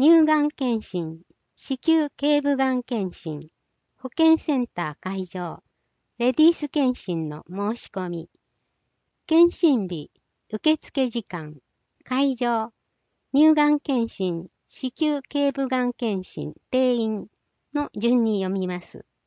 乳がん検診、子宮頸部がん検診、保健センター会場、レディース検診の申し込み、検診日、受付時間、会場、乳がん検診、子宮頸部がん検診、定員の順に読みます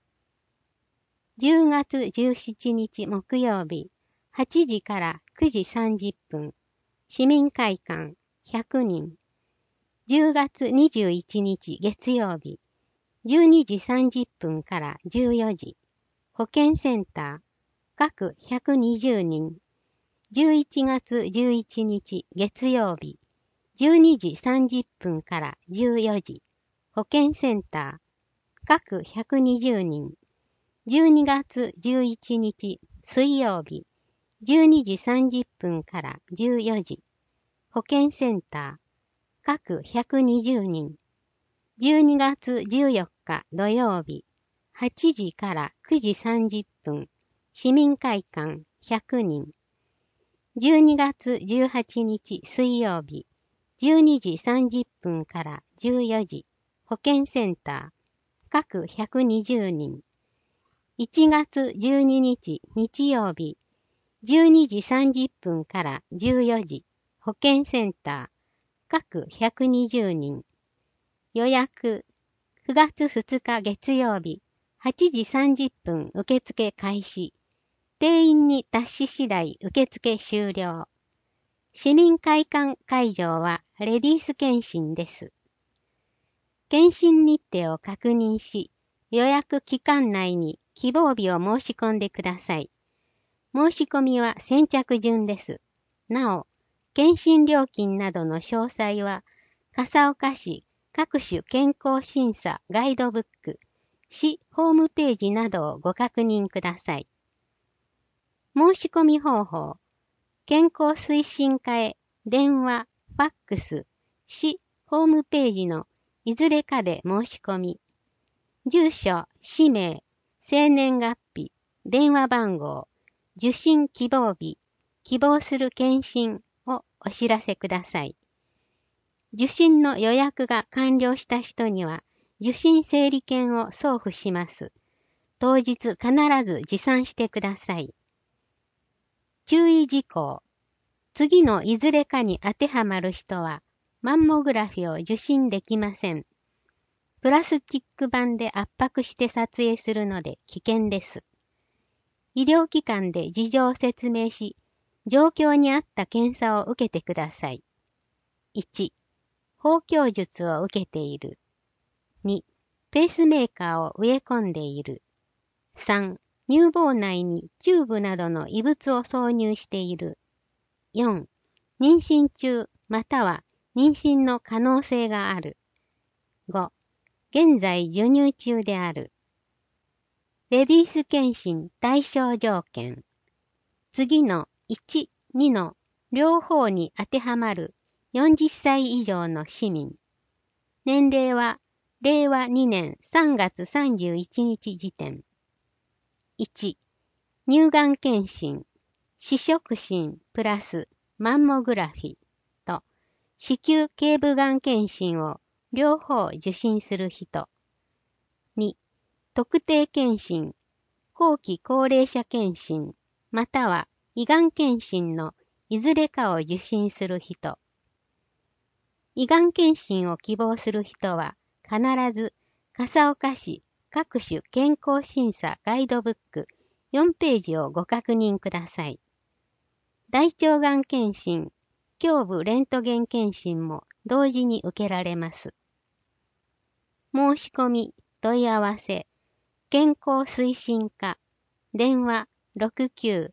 。10月17日木曜日、8時から9時30分、市民会館100人。10月21日月曜日、12時30分から14時、保健センター各120人。11月11日月曜日、12時30分から14時、保健センター各120人。12月11日水曜日、12時30分から14時、保健センター各120人。12月14日土曜日、8時から9時30分、市民会館100人。12月18日水曜日、12時30分から14時、保健センター各120人。1月12日日曜日、12時30分から14時、保健センター各120人。予約、9月2日月曜日、8時30分受付開始。定員に達し次第受付終了。市民会館会場はレディース検診です。検診日程を確認し、予約期間内に希望日を申し込んでください。申し込みは先着順です。なお、検診料金などの詳細は、笠岡市各種健康審査ガイドブック、市ホームページなどをご確認ください。申し込み方法、健康推進課へ電話、ファックス、市ホームページのいずれかで申し込み、住所、氏名、生年月日、電話番号、受診希望日、希望する検診をお知らせください。受診の予約が完了した人には、受診整理券を送付します。当日必ず持参してください。注意事項。次のいずれかに当てはまる人は、マンモグラフィを受診できません。プラスチック板で圧迫して撮影するので危険です。医療機関で事情を説明し、状況に合った検査を受けてください。1、包協術を受けている。2、ペースメーカーを植え込んでいる。3、乳房内にチューブなどの異物を挿入している。4、妊娠中または妊娠の可能性がある。5、現在授乳中である。レディース検診対象条件。次の1、2の両方に当てはまる40歳以上の市民。年齢は令和2年3月31日時点。1、乳がん検診、視触診プラスマンモグラフィと子宮頸部がん検診を両方受診する人。2、特定検診、後期高齢者検診、または胃がん検診のいずれかを受診する人。胃がん検診を希望する人は必ず笠岡市各種健康審査ガイドブック4ページをご確認ください。大腸がん検診、胸部レントゲン検診も同時に受けられます。申し込み、問い合わせ、健康推進課、電話69-2101、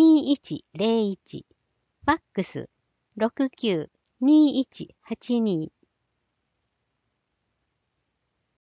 ファックス69-2182